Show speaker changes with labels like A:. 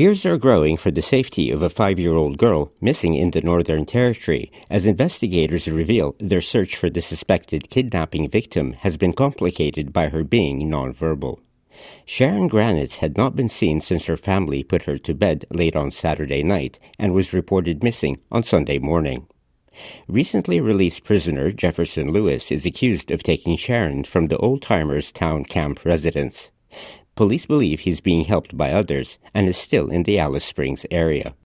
A: Fears are growing for the safety of a 5-year-old girl missing in the Northern Territory as investigators reveal their search for the suspected kidnapping victim has been complicated by her being nonverbal. Sharon Granitz had not been seen since her family put her to bed late on Saturday night and was reported missing on Sunday morning. Recently released prisoner Jefferson Lewis is accused of taking Sharon from the Old-Timers Town Camp residence. Police believe he's being helped by others and is still in the Alice Springs area.